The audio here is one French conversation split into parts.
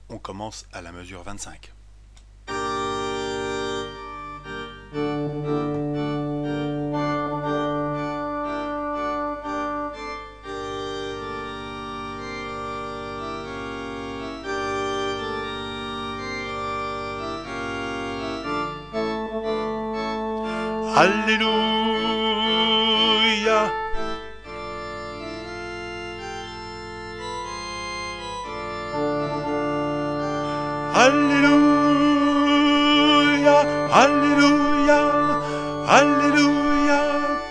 On commence à la mesure 25. Alléluia. Alléluia, Alléluia, Alléluia.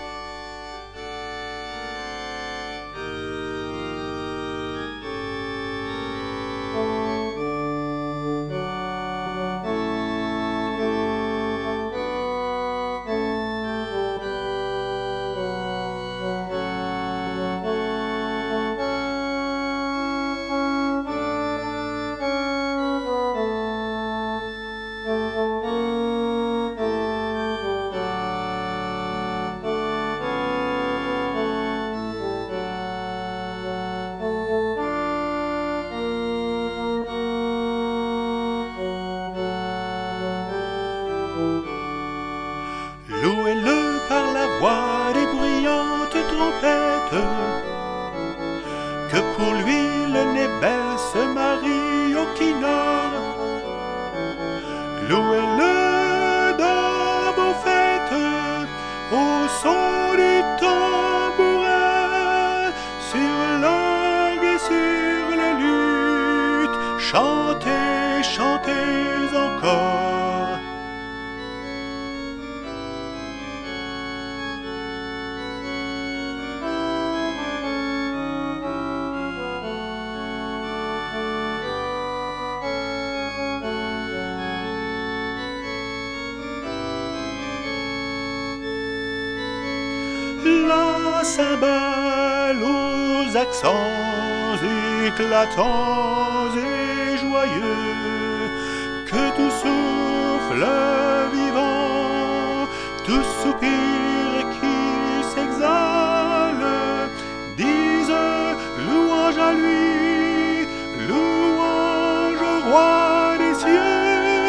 Louez-le par la voix des bruyantes trompettes, que pour lui le nez belle se marie au kinor. Louez-le dans vos fêtes, au son du tambourin, sur l'orgue et sur le luth, chantez, chantez encore. La cymbale aux accents éclatants et joyeux, que tout souffle vivant, tout soupir qui s'exhale, disent louange à lui, louange au roi des cieux.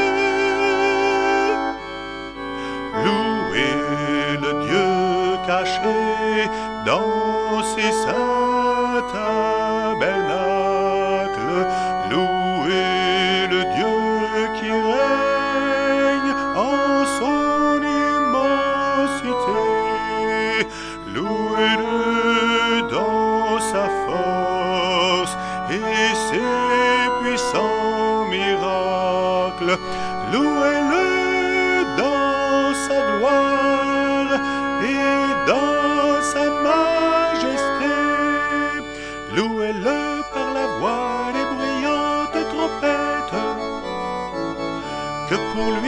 Louez le Dieu caché dans ses saints tabernacles, louez le Dieu qui règne en son immensité, louez-le dans sa force et ses puissants miracles, louez-le dans sa gloire et dans sa majesté. Louez-le par la voix des bruyantes trompettes, que pour lui